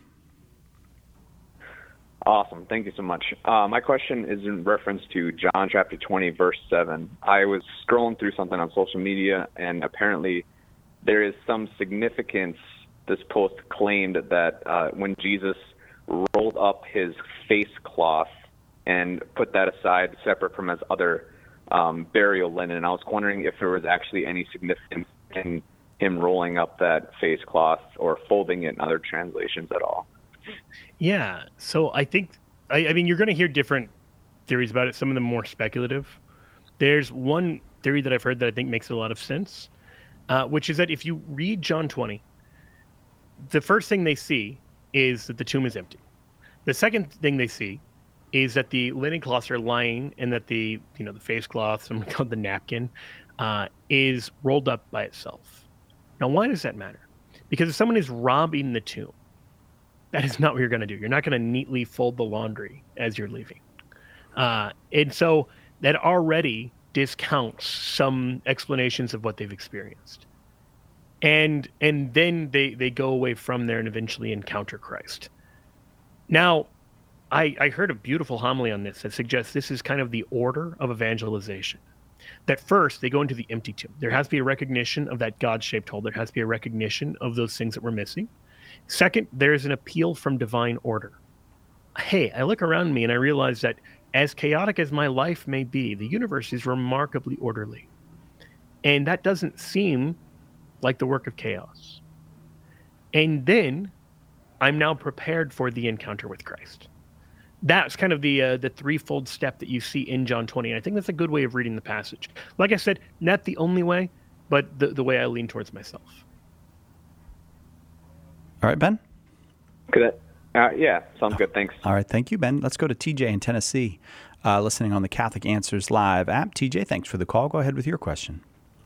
Awesome. Thank you so much. My question is in reference to John chapter 20, verse 7. I was scrolling through something on social media, and apparently there is some significance. This post claimed that when Jesus rolled up his face cloth and put that aside separate from his other burial linen, and I was wondering if there was actually any significance in him rolling up that face cloth or folding it in other translations at all. Yeah, so I think, I mean, you're going to hear different theories about it, some of them more speculative. There's one theory that I've heard that I think makes a lot of sense, which is that if you read John 20, the first thing they see is that the tomb is empty. The second thing they see is that the linen cloths are lying and that the face cloth, something called the napkin, is rolled up by itself. Now, why does that matter? Because if someone is robbing the tomb, that is not what you're going to do. You're not going to neatly fold the laundry as you're leaving. And so that already discounts some explanations of what they've experienced. And then they go away from there and eventually encounter Christ. Now, I heard a beautiful homily on this that suggests this is kind of the order of evangelization. That first, they go into the empty tomb. There has to be a recognition of that God-shaped hole. There has to be a recognition of those things that were missing. Second, there's an appeal from divine order. Hey, I look around me and I realize that as chaotic as my life may be, the universe is remarkably orderly. And that doesn't seem like the work of chaos. And then I'm now prepared for the encounter with Christ. That's kind of the threefold step that you see in John 20. And I think that's a good way of reading the passage. Like I said, not the only way, but the way I lean towards myself. All right, Ben? Good. Yeah, sounds good. Thanks. All right, thank you, Ben. Let's go to TJ in Tennessee, listening on the Catholic Answers Live app. TJ, thanks for the call. Go ahead with your question.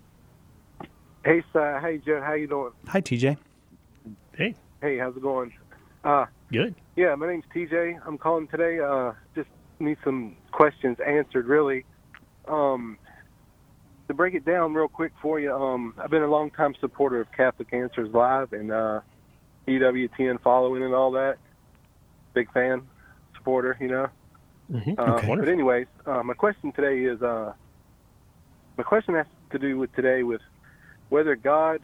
Hey, sir. Hey, Joe. How you doing? Hi, TJ. Hey. Hey, how's it going? Good. Yeah, my name's TJ. I'm calling today. Just need some questions answered, really. To break it down real quick for you, I've been a long-time supporter of Catholic Answers Live and EWTN following and all that. Big fan, supporter, you know. Mm-hmm. Okay. But anyways, my question today is, my question has to do with today with whether God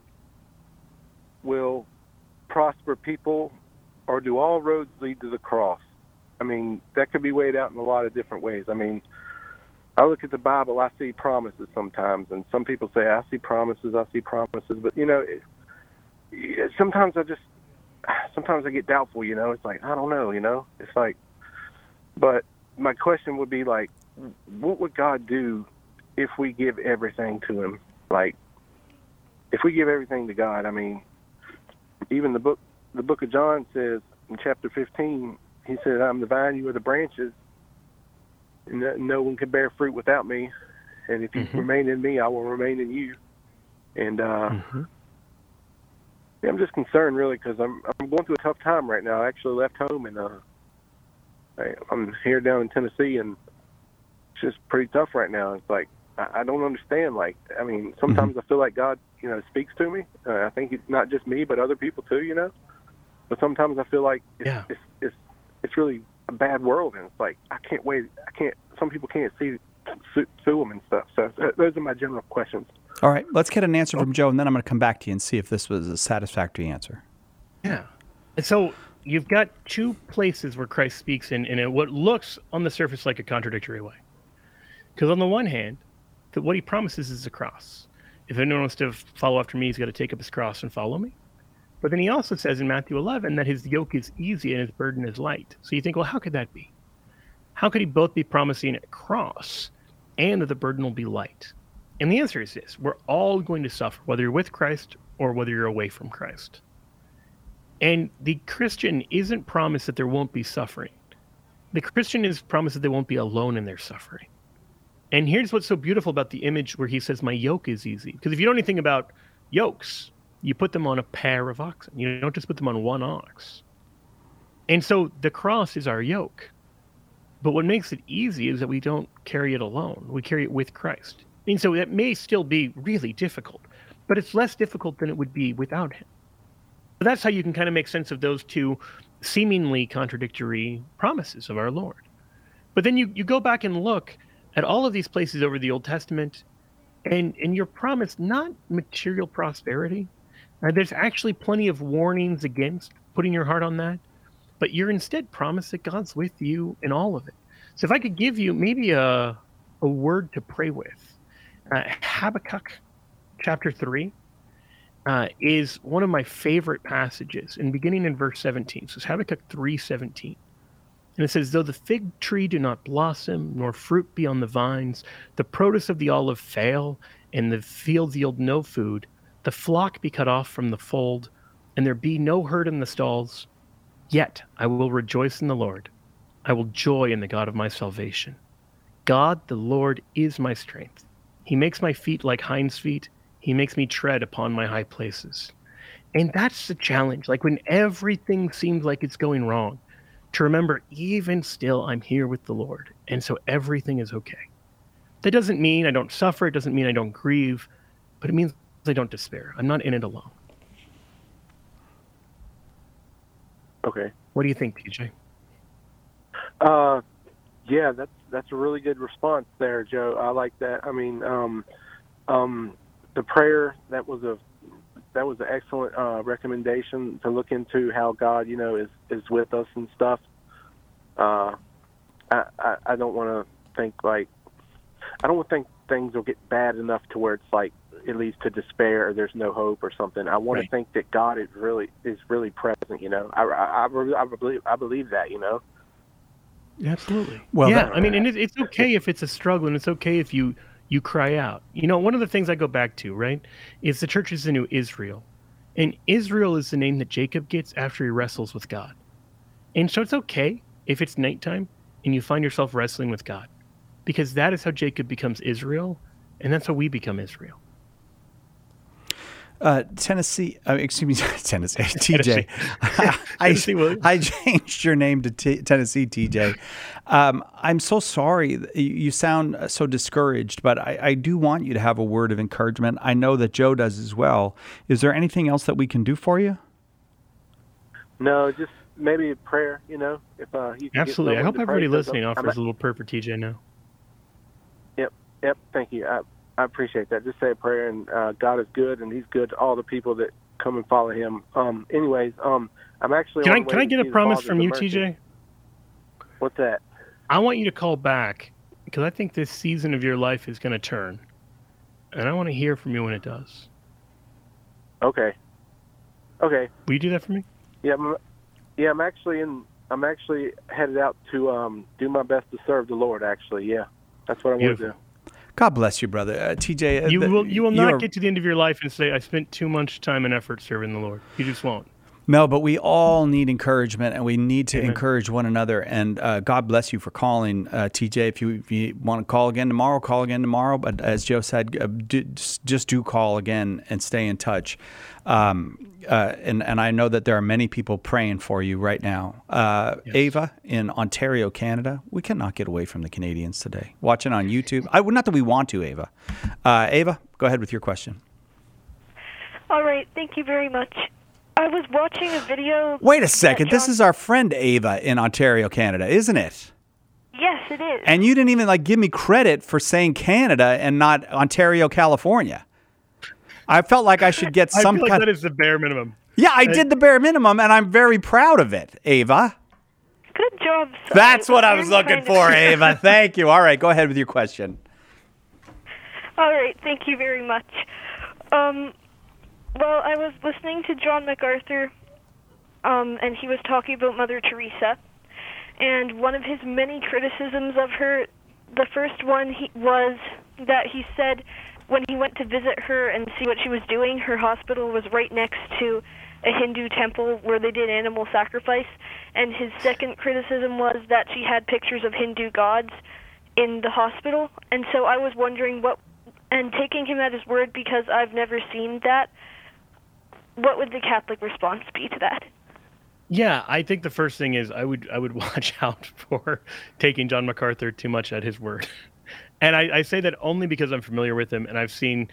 will prosper people or do all roads lead to the cross? I mean, that could be weighed out in a lot of different ways. I mean, I look at the Bible, I see promises sometimes, and some people say, I see promises, but, you know, sometimes I get doubtful, you know. It's like, I don't know, you know. It's like, but my question would be like, what would God do if we give everything to him? Like, if we give everything to God, I mean, even the book of John says in chapter 15, he said, I'm the vine, you are the branches, and no one can bear fruit without me. And if you remain in me, I will remain in you. And yeah, I'm just concerned, really, because I'm going through a tough time right now. I actually left home, and I'm here down in Tennessee, and it's just pretty tough right now. It's like, I don't understand. Like, I mean, sometimes I feel like God, you know, speaks to me. I think it's not just me, but other people too, you know. But sometimes I feel like it's really a bad world, and it's like I can't wait. Some people can't see through them and stuff. So those are my general questions. All right, let's get an answer from Joe, and then I'm going to come back to you and see if this was a satisfactory answer. Yeah. And so you've got two places where Christ speaks in what looks on the surface like a contradictory way. Because on the one hand, what he promises is a cross. If anyone wants to follow after me, he's got to take up his cross and follow me. But then he also says in Matthew 11 that his yoke is easy and his burden is light. So you think, well, how could that be? How could he both be promising a cross and that the burden will be light? And the answer is this. We're all going to suffer, whether you're with Christ or whether you're away from Christ. And the Christian isn't promised that there won't be suffering. The Christian is promised that they won't be alone in their suffering. And here's what's so beautiful about the image where he says, my yoke is easy. Because if you know anything about yokes, you put them on a pair of oxen. You don't just put them on one ox. And so the cross is our yoke. But what makes it easy is that we don't carry it alone. We carry it with Christ. mean, so it may still be really difficult, but it's less difficult than it would be without him. So that's how you can kind of make sense of those two seemingly contradictory promises of our Lord. But then you go back and look at all of these places over the Old Testament, and you're promised not material prosperity. There's actually plenty of warnings against putting your heart on that, but you're instead promised that God's with you in all of it. So if I could give you maybe a word to pray with, Habakkuk chapter 3 is one of my favorite passages, and beginning in verse 17. So it's Habakkuk 3:17. And it says, though the fig tree do not blossom, nor fruit be on the vines, the produce of the olive fail, and the fields yield no food, the flock be cut off from the fold, and there be no herd in the stalls, yet I will rejoice in the Lord. I will joy in the God of my salvation. God, the Lord, is my strength. He makes my feet like hinds' feet. He makes me tread upon my high places. And that's the challenge. Like when everything seems like it's going wrong, to remember, even still, I'm here with the Lord. And so everything is okay. That doesn't mean I don't suffer. It doesn't mean I don't grieve. But it means I don't despair. I'm not in it alone. Okay. What do you think, TJ? Yeah, that's a really good response there, Joe. I like that. I mean, the prayer, that was an excellent recommendation to look into how God, is with us and stuff. I don't want to think things will get bad enough to where it's like it leads to despair or there's no hope or something. I want to think that God is really present. I believe that. Absolutely. Well, yeah. I mean, and it's okay if it's a struggle, and it's okay if you cry out. One of the things I go back to, right, is the church is the new Israel. And Israel is the name that Jacob gets after he wrestles with God. And so it's okay if it's nighttime and you find yourself wrestling with God, because that is how Jacob becomes Israel, and that's how we become Israel. Tennessee, TJ. I changed your name to Tennessee, TJ. I'm so sorry. You sound so discouraged, but I do want you to have a word of encouragement. I know that Joe does as well. Is there anything else that we can do for you? No, just maybe a prayer, if you can. Absolutely. I hope everybody listening offers a little prayer for TJ now. Yep. Thank you. I appreciate that. Just say a prayer, and God is good, and He's good to all the people that come and follow Him. Anyways, I'm actually. Can I get a promise from you, TJ? What's that? I want you to call back, because I think this season of your life is going to turn, and I want to hear from you when it does. Okay. Will you do that for me? Yeah. I'm actually headed out to do my best to serve the Lord. Actually, yeah, that's what I want to do. God bless you, brother. TJ, you will not get to the end of your life and say, I spent too much time and effort serving the Lord. You just won't. No, but we all need encouragement, and we need to encourage one another. And God bless you for calling, TJ. If you want to call again tomorrow, call again tomorrow. But as Joe said, just do call again and stay in touch. And I know that there are many people praying for you right now. Yes. Ava in Ontario, Canada. We cannot get away from the Canadians today. Watching on YouTube. Not that we want to, Ava. Ava, go ahead with your question. All right. Thank you very much. I was watching a video. Wait a second. This is our friend Ava in Ontario, Canada, isn't it? Yes, it is. And you didn't even give me credit for saying Canada and not Ontario, California. I felt like I should get some I feel like that is the bare minimum. Yeah, I did the bare minimum, and I'm very proud of it, Ava. Good job. Son. That's what I was looking for, Ava. Thank you. All right, go ahead with your question. All right, thank you very much. Well, I was listening to John MacArthur, and he was talking about Mother Teresa, and one of his many criticisms of her, the first one was that he said when he went to visit her and see what she was doing, her hospital was right next to a Hindu temple where they did animal sacrifice, and his second criticism was that she had pictures of Hindu gods in the hospital, and so I was wondering and taking him at his word because I've never seen that, what would the Catholic response be to that? Yeah, I think the first thing is I would watch out for taking John MacArthur too much at his word. And I say that only because I'm familiar with him, and I've seen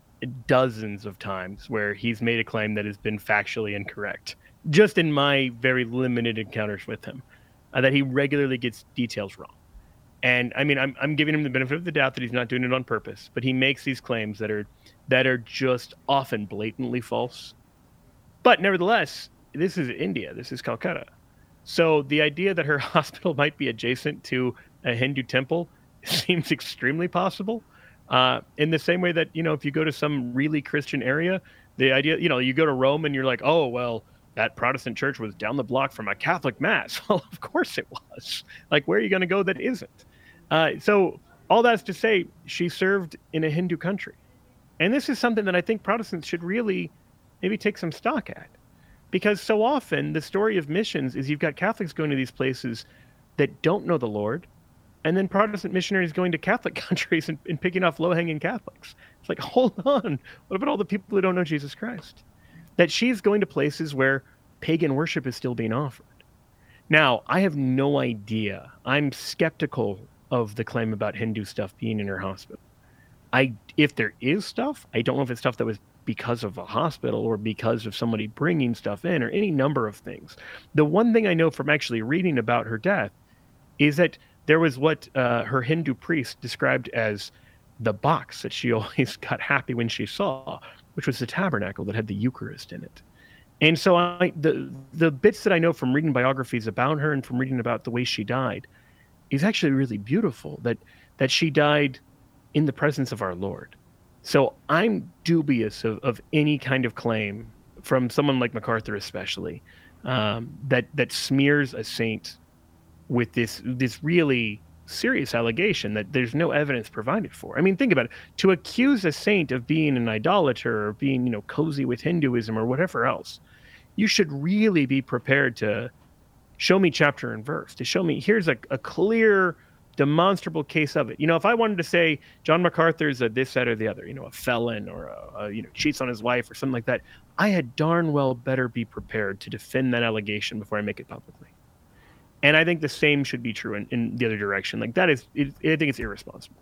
dozens of times where he's made a claim that has been factually incorrect, just in my very limited encounters with him, that he regularly gets details wrong. And I mean, I'm giving him the benefit of the doubt that he's not doing it on purpose, but he makes these claims that are just often blatantly false. But nevertheless, this is India. This is Calcutta. So the idea that her hospital might be adjacent to a Hindu temple seems extremely possible. In the same way that, if you go to some really Christian area, the idea, you go to Rome and you're like, oh, well, that Protestant church was down the block from a Catholic mass. Well, of course it was. Like, where are you going to go that isn't? So all that's to say, she served in a Hindu country. And this is something that I think Protestants should really maybe take some stock at. Because so often the story of missions is you've got Catholics going to these places that don't know the Lord, and then Protestant missionaries going to Catholic countries and picking off low-hanging Catholics. It's like, hold on. What about all the people who don't know Jesus Christ? That she's going to places where pagan worship is still being offered. Now, I have no idea. I'm skeptical of the claim about Hindu stuff being in her hospital. If there is stuff, I don't know if it's stuff that was because of a hospital or because of somebody bringing stuff in or any number of things. The one thing I know from actually reading about her death is that there was what her Hindu priest described as the box that she always got happy when she saw, which was the tabernacle that had the Eucharist in it. And so the bits that I know from reading biographies about her and from reading about the way she died is actually really beautiful, that she died in the presence of our Lord. So I'm dubious of any kind of claim from someone like MacArthur especially, that smears a saint with this really serious allegation that there's no evidence provided for. I mean, think about it. To accuse a saint of being an idolater or being, cozy with Hinduism or whatever else, you should really be prepared to show me chapter and verse, to show me here's a clear, demonstrable case of it. If I wanted to say John MacArthur's a this, that, or the other, a felon or cheats on his wife or something like that, I had darn well better be prepared to defend that allegation before I make it publicly. And I think the same should be true in the other direction. Like I think it's irresponsible.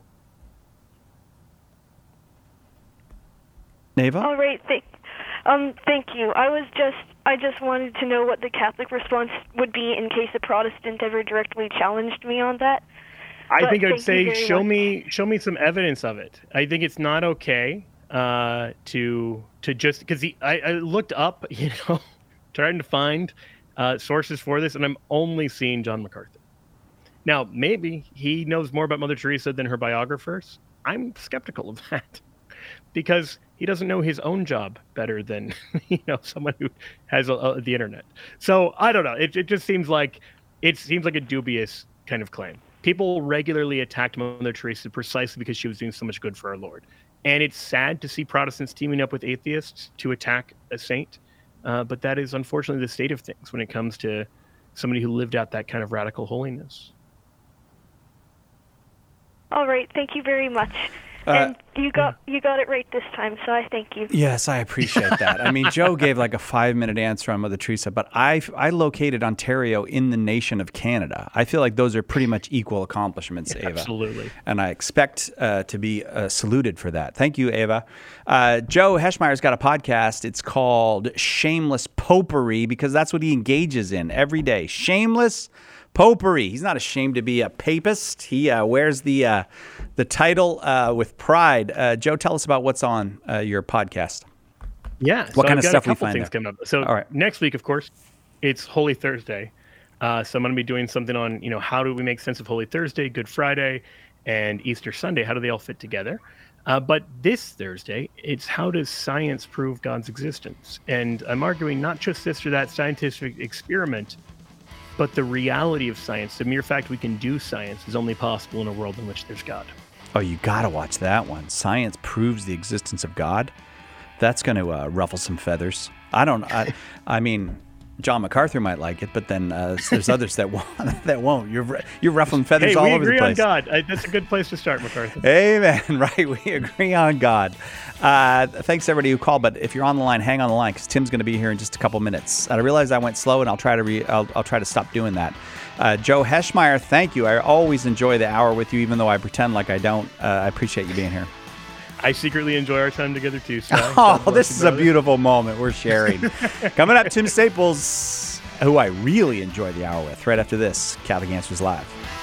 Neva? All right. Thank you. I just wanted to know what the Catholic response would be in case a Protestant ever directly challenged me on that. I think I'd say show me some evidence of it. I think it's not okay to just because I looked up, trying to find sources for this, and I'm only seeing John MacArthur. Now, maybe he knows more about Mother Teresa than her biographers. I'm skeptical of that because he doesn't know his own job better than someone who has the internet. So I don't know. It just seems like a dubious kind of claim. People regularly attacked Mother Teresa precisely because she was doing so much good for our Lord. And it's sad to see Protestants teaming up with atheists to attack a saint. But that is unfortunately the state of things when it comes to somebody who lived out that kind of radical holiness. All right. Thank you very much. And you got it right this time, so I thank you. Yes, I appreciate that. I mean, Joe gave like a 5-minute answer on Mother Teresa, but I located Ontario in the nation of Canada. I feel like those are pretty much equal accomplishments, Ava. Absolutely. And I expect to be saluted for that. Thank you, Ava. Joe Heschmeyer's got a podcast. It's called Shameless Popery because that's what he engages in every day. Shameless Popery. He's not ashamed to be a papist. He wears the title with pride. Joe, tell us about what's on your podcast. Yeah. What kind of stuff we find there? Coming up. So all right. Next week, of course, it's Holy Thursday. So I'm going to be doing something on, how do we make sense of Holy Thursday, Good Friday, and Easter Sunday? How do they all fit together? But this Thursday, it's how does science prove God's existence? And I'm arguing not just this or that scientific experiment, but the reality of science, the mere fact we can do science is only possible in a world in which there's God. Oh, you got to watch that one. Science proves the existence of God. That's going to ruffle some feathers. I mean, John MacArthur might like it, but then there's others that won't. You're ruffling feathers all over the place. We agree on God. That's a good place to start, MacArthur. Amen. Right, we agree on God. Thanks everybody who called. But if you're on the line, hang on the line because Tim's going to be here in just a couple minutes. And I realize I went slow, and I'll try to stop doing that. Joe Heschmeyer, thank you. I always enjoy the hour with you, even though I pretend like I don't. I appreciate you being here. I secretly enjoy our time together too, Sky. Oh, this is a beautiful moment we're sharing. Coming up, Tim Staples, who I really enjoy the hour with, right after this, Catholic Answers Live.